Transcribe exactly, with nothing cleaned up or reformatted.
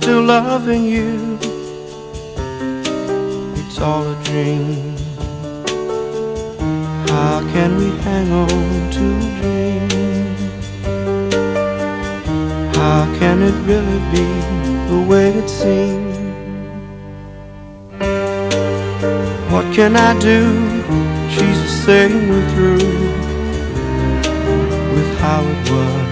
still loving you. It's all a dream. How can we hang on to a dream? How can it really be the way it seems? What can I do? She's saying we're through with how it was.